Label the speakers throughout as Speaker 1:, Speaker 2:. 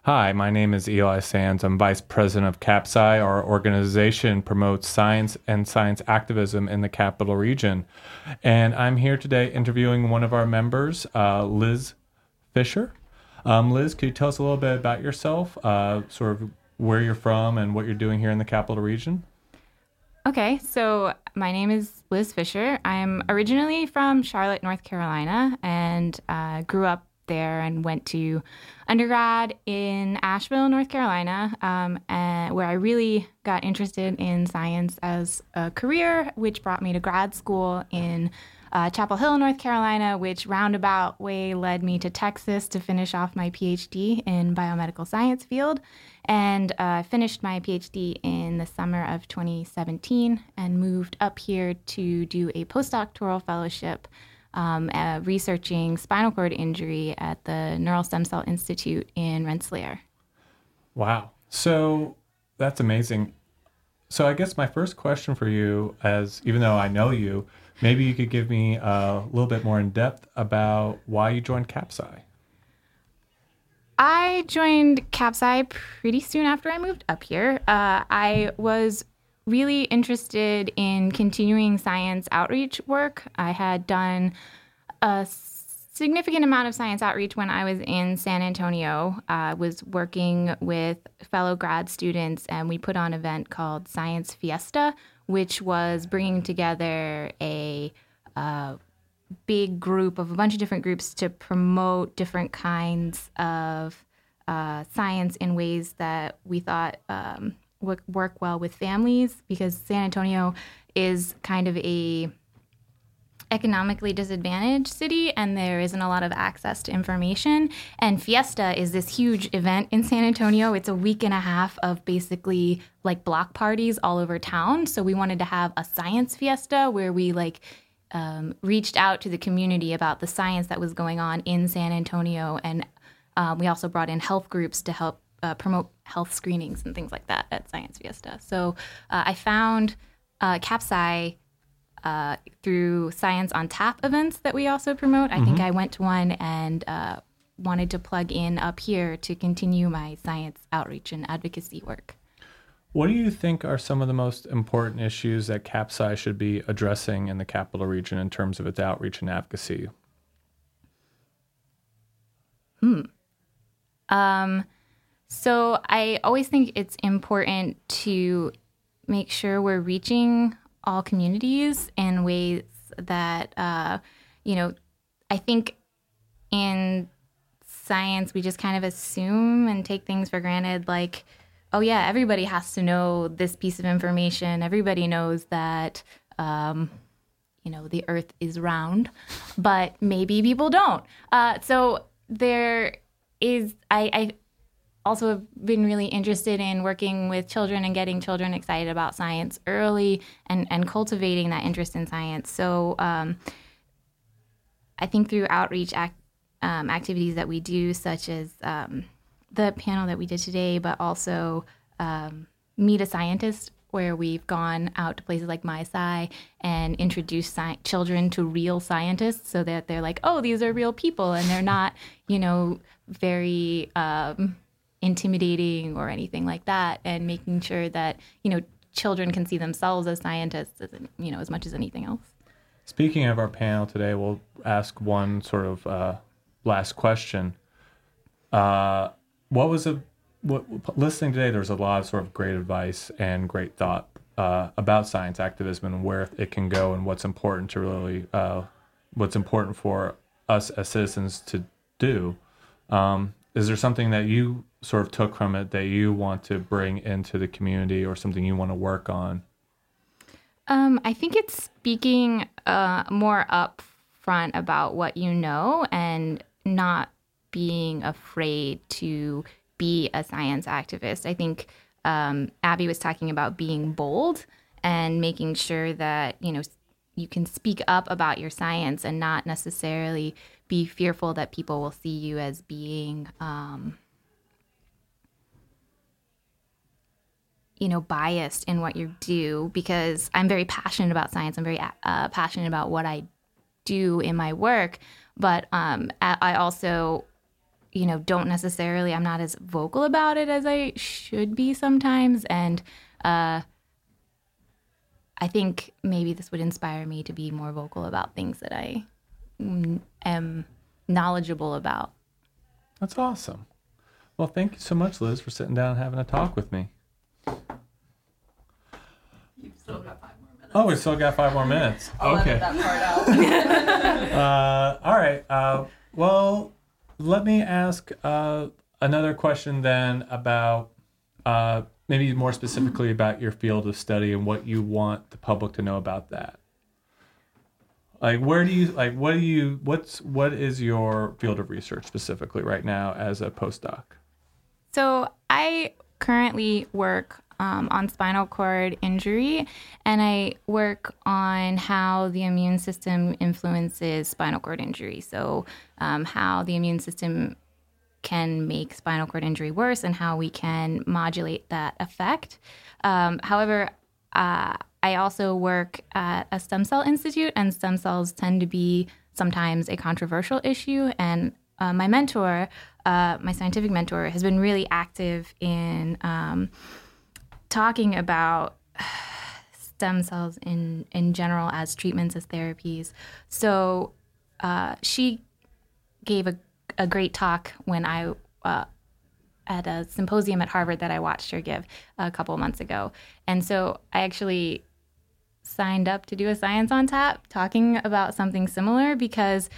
Speaker 1: Hi, my name is Eli Sands. I'm Vice President of CAPSI. Our organization promotes science and science activism in the Capital Region. And I'm here today interviewing one of our members, Liz Fisher. Liz, could you tell us a little bit about yourself, sort of where you're from and what you're doing here in the Capital Region?
Speaker 2: Okay, so my name is Liz Fisher. I'm originally from Charlotte, North Carolina, and grew up there and went to undergrad in Asheville, North Carolina, and where I really got interested in science as a career, which brought me to grad school in Chapel Hill, North Carolina, which roundabout way led me to Texas to finish off my PhD in biomedical science field. And I finished my PhD in the summer of 2017 and moved up here to do a postdoctoral fellowship researching spinal cord injury at the Neural Stem Cell Institute in Rensselaer.
Speaker 1: Wow. So that's amazing. So I guess my first question for you, as even though I know you, maybe you could give me a little bit more in depth about why you joined CAPSI.
Speaker 2: I joined CAPSI pretty soon after I moved up here. I was really interested in continuing science outreach work. I had done a significant amount of science outreach when I was in San Antonio. I was working with fellow grad students, and we put on an event called Science Fiesta, which was bringing together a big group of a bunch of different groups to promote different kinds of science in ways that we thought would work well with families, because San Antonio is kind of a economically disadvantaged city and there isn't a lot of access to information. And Fiesta is this huge event in San Antonio. It's a week and a half of basically like block parties all over town. So we wanted to have a science fiesta where we reached out to the community about the science that was going on in San Antonio. And we also brought in health groups to help promote health screenings and things like that at Science Fiesta. So I found CAPSI through Science on Tap events that we also promote. I think I went to one and wanted to plug in up here to continue my science outreach and advocacy work.
Speaker 1: What do you think are some of the most important issues that CAPSI should be addressing in the Capital Region in terms of its outreach and advocacy?
Speaker 2: So I always think it's important to make sure we're reaching all communities in ways that, I think in science, we just kind of assume and take things for granted, like, oh yeah, everybody has to know this piece of information. Everybody knows that, the earth is round, but maybe people don't. So there is, I also have been really interested in working with children and getting children excited about science early and cultivating that interest in science. So I think through outreach activities that we do, such as the panel that we did today, but also Meet a Scientist, where we've gone out to places like MySci and introduced children to real scientists so that they're like, oh, these are real people and they're not, very intimidating or anything like that, and making sure that, children can see themselves as scientists, as much as anything else.
Speaker 1: Speaking of our panel today, we'll ask one sort of last question. Listening today, there's a lot of sort of great advice and great thought about science activism and where it can go and what's important to really, what's important for us as citizens to do. Is there something that you sort of took from it that you want to bring into the community or something you want to work on?
Speaker 2: I think it's speaking more upfront about what you know and not being afraid to be a science activist. I think Abby was talking about being bold and making sure that, you can speak up about your science and not necessarily be fearful that people will see you as being, biased in what you do, because I'm very passionate about science. I'm very passionate about what I do in my work, but I also don't necessarily, I'm not as vocal about it as I should be sometimes. And I think maybe this would inspire me to be more vocal about things that I am knowledgeable about.
Speaker 1: That's awesome. Well, thank you so much, Liz, for sitting down and having a talk with me.
Speaker 3: You've still got 5 more minutes.
Speaker 1: Oh, we still got 5 more minutes.
Speaker 3: I'll
Speaker 1: Okay.
Speaker 3: edit that part out.
Speaker 1: All right. Well, let me ask another question then about maybe more specifically about your field of study and what you want the public to know about that. Like, what is your field of research specifically right now as a postdoc?
Speaker 2: So I currently work on spinal cord injury, and I work on how the immune system influences spinal cord injury. So how the immune system can make spinal cord injury worse and how we can modulate that effect. However, I also work at a stem cell institute, and stem cells tend to be sometimes a controversial issue. And my mentor, my scientific mentor, has been really active in talking about stem cells in general as treatments, as therapies. So she gave a great talk when I at a symposium at Harvard that I watched her give a couple of months ago. And so I actually signed up to do a Science on Tap talking about something similar because,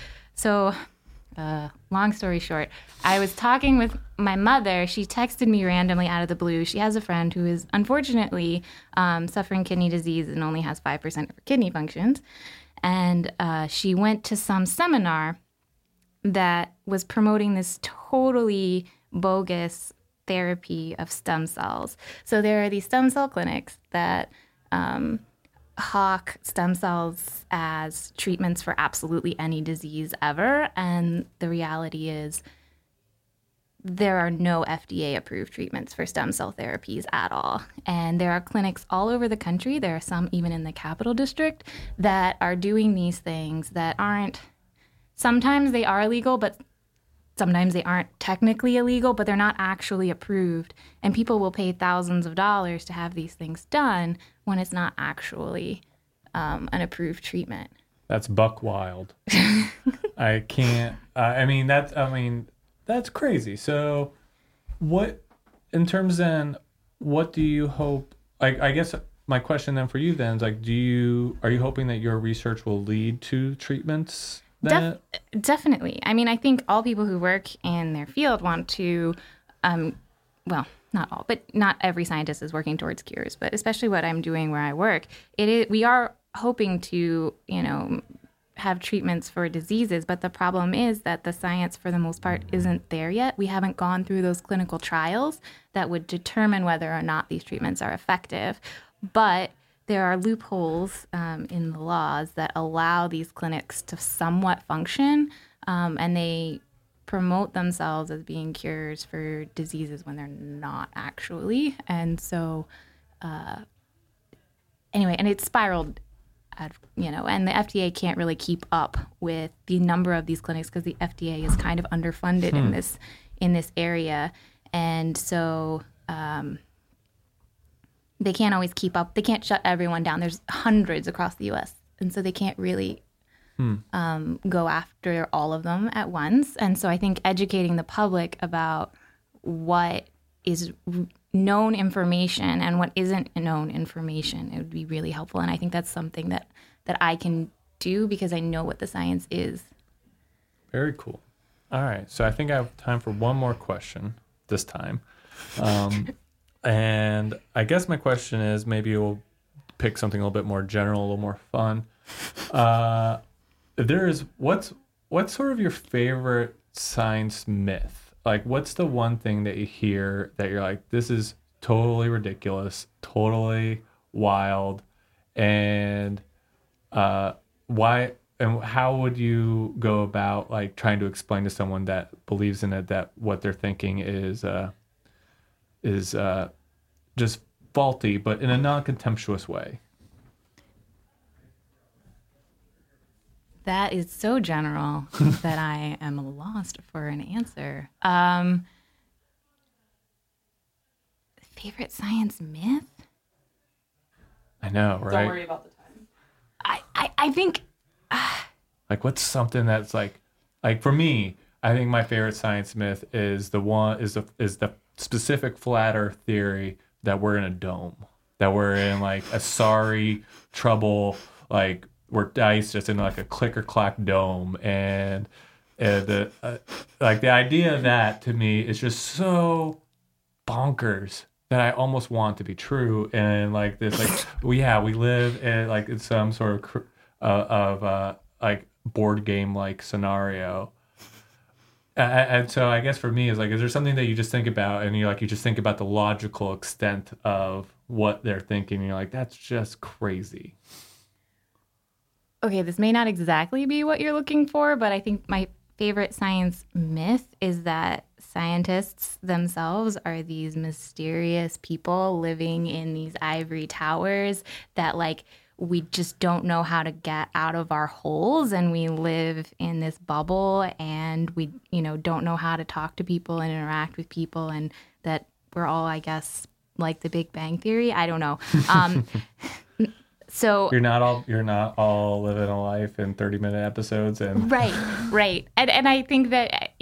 Speaker 2: long story short, I was talking with my mother. She texted me randomly out of the blue. She has a friend who is unfortunately suffering kidney disease and only has 5% of her kidney functions. And she went to some seminar that was promoting this totally bogus therapy of stem cells. So there are these stem cell clinics that hawk stem cells as treatments for absolutely any disease ever. And the reality is there are no FDA-approved treatments for stem cell therapies at all. And there are clinics all over the country. There are some even in the Capital District that are doing these things that aren't, sometimes they are illegal, but sometimes they aren't technically illegal, but they're not actually approved. And people will pay thousands of dollars to have these things done when it's not actually an approved treatment.
Speaker 1: That's buck wild. I can't. That's crazy. So, what, in terms then, what do you hope? I guess my question then for you then is like, are you hoping that your research will lead to treatments?
Speaker 2: Definitely. I mean, I think all people who work in their field want to, well, not all, but not every scientist is working towards cures, but especially what I'm doing where I work, we are hoping to, have treatments for diseases, but the problem is that the science for the most part isn't there yet. We haven't gone through those clinical trials that would determine whether or not these treatments are effective. But there are loopholes in the laws that allow these clinics to somewhat function, and they promote themselves as being cures for diseases when they're not actually. And so, anyway, and it's spiraled, and the FDA can't really keep up with the number of these clinics because the FDA is kind of underfunded in this area, and so. They can't always keep up. They can't shut everyone down. There's hundreds across the U.S., and so they can't really go after all of them at once. And so I think educating the public about what is known information and what isn't known information, it would be really helpful. And I think that's something that I can do because I know what the science is.
Speaker 1: Very cool. All right. So I think I have time for one more question this time. And I guess my question is, maybe we'll pick something a little bit more general, a little more fun. What's sort of your favorite science myth? Like, what's the one thing that you hear that you're like, this is totally ridiculous, totally wild, and why? And how would you go about like trying to explain to someone that believes in it that what they're thinking is just faulty, but in a non-contemptuous way?
Speaker 2: That is so general that I am lost for an answer. Favorite science myth?
Speaker 1: I know, right?
Speaker 3: Don't worry about the time.
Speaker 2: I think
Speaker 1: Like, what's something that's like for me, I think my favorite science myth is the specific flat Earth theory that we're in a dome, that we're in like a sorry trouble, like we're diced just in like a clicker clack dome, and the like the idea of that to me is just so bonkers that I almost want to be true, and like this like we live in like in some sort of like board game like scenario. And so I guess for me is like, is there something that you just think about and you just think about the logical extent of what they're thinking and you're like, that's just crazy.
Speaker 2: okay, this may not exactly be what you're looking for, but I think my favorite science myth is that scientists themselves are these mysterious people living in these ivory towers that like we just don't know how to get out of our holes, and we live in this bubble, and we don't know how to talk to people and interact with people, and that we're all, I guess, like the Big Bang Theory. I don't know. So
Speaker 1: you're not all living a life in 30-minute episodes and
Speaker 2: right. And I think that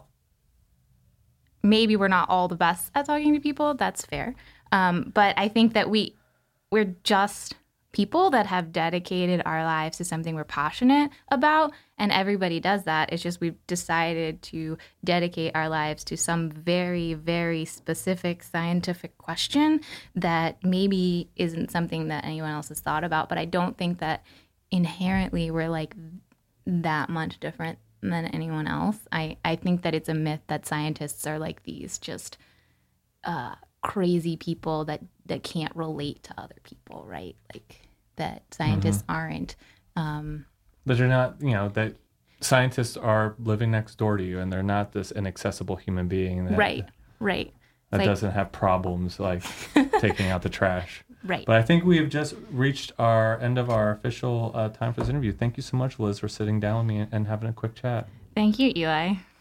Speaker 2: maybe we're not all the best at talking to people. That's fair. But I think that we're just people that have dedicated our lives to something we're passionate about, and everybody does that. It's just we've decided to dedicate our lives to some very, very specific scientific question that maybe isn't something that anyone else has thought about. But I don't think that inherently we're like that much different than anyone else. I think that it's a myth that scientists are like these just crazy people that can't relate to other people, right? Like that scientists aren't.
Speaker 1: But you're not, that scientists are living next door to you and they're not this inaccessible human being that,
Speaker 2: right.
Speaker 1: that
Speaker 2: like,
Speaker 1: doesn't have problems like taking out the trash.
Speaker 2: Right.
Speaker 1: But I think we have just reached our end of our official time for this interview. Thank you so much, Liz, for sitting down with me and having a quick chat.
Speaker 2: Thank you, Eli.